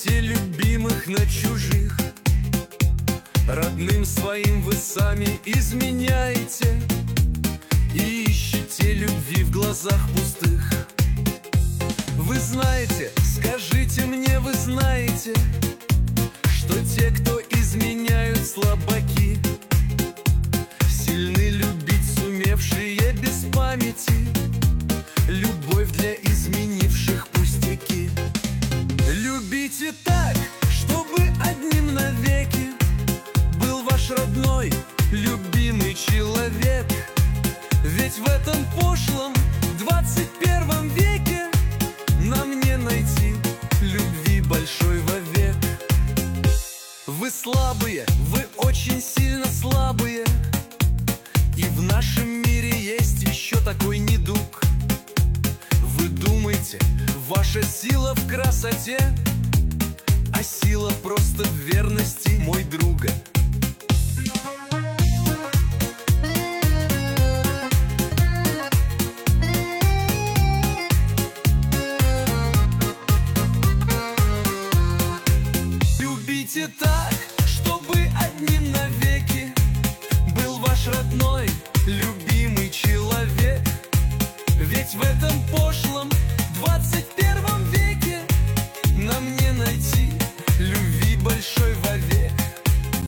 ищете любимых на чужих. Родным своим вы сами изменяете и ищете любви в глазах пустых. Вы знаете, скажите мне, вы знаете, что те, кто изменяют, слабаки, сильны любить сумевшие без памяти. Любовь для изменивших пустяки. Любите так, чтобы одним навеки был ваш родной, любимый человек. Ведь в этом пошлом 21 веке нам не найти любви большой вовек. Вы слабые, вы очень сильно слабые, и в нашем мире есть еще такой недуг. Вы думаете, ваша сила в красоте, а сила просто в верности, мой друга. Любите так, чтобы одним навеки был ваш родной, любимый человек. Ведь в этом